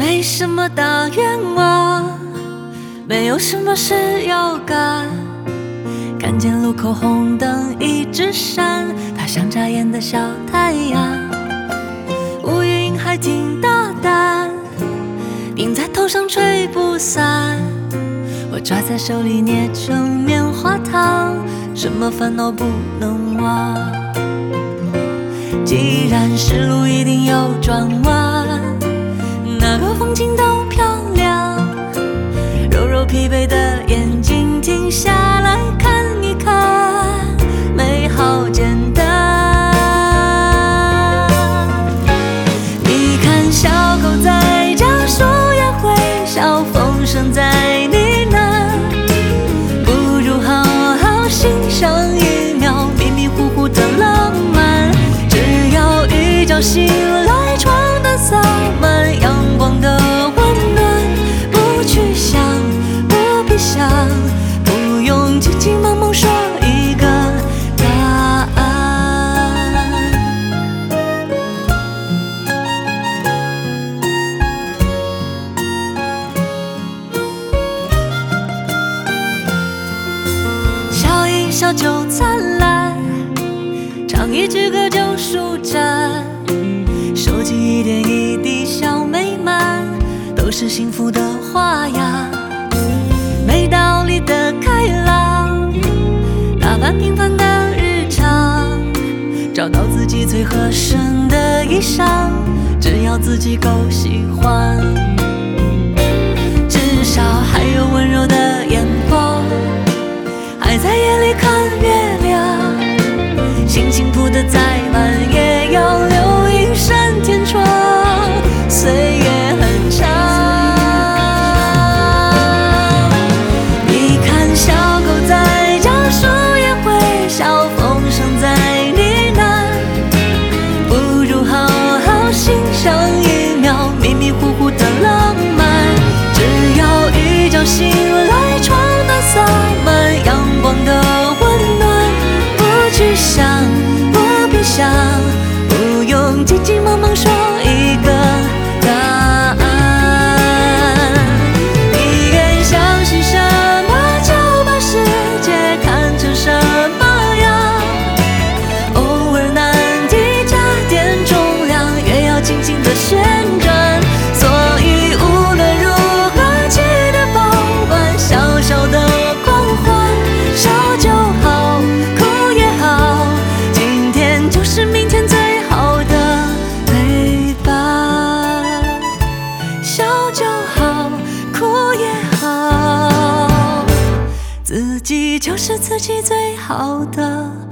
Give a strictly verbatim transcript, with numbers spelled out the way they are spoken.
没什么大愿望，没有什么事要干。看见路口红灯一直闪，它像眨眼的小太阳。乌云还挺大胆，顶在头上吹不散。我抓在手里捏成棉花糖，什么烦恼不能忘？既然是路一定有转弯，哪个风景都漂亮。揉揉疲惫的眼睛，停下来看一看，美好简单。你看小狗在叫，树叶会笑，风声在呢喃，不如好好欣赏一秒迷迷糊糊的浪漫。只要一觉醒来，床单洒满阳光的温暖，不去想，不必想，不用急急忙忙说一个答案。笑一笑就灿烂，唱一支歌就舒展，收集一点一滴小美满，都是幸福的花样。没道理的开朗，打扮平凡的日常，找到自己最合身的衣裳，只要自己够喜欢。至少还有温柔的眼光，还在夜里看月亮，心情谱得再慢，也要留一扇天窗。岁月很长，你看小狗在叫，树叶会笑，风声在呢喃，不如好好欣赏一秒迷迷糊糊的浪漫。只要一觉醒来，床单洒满阳光的温暖，不去想，不必想，不用急急忙忙说一个答案。你愿相信什么，就把世界看成什么样。偶尔难题加点重量，越要轻轻地旋转。所以无论如何，记得保管小小的光环，笑就好，哭也好，今天就是明天最好的陪伴。笑就好，哭也好，自己就是自己最好的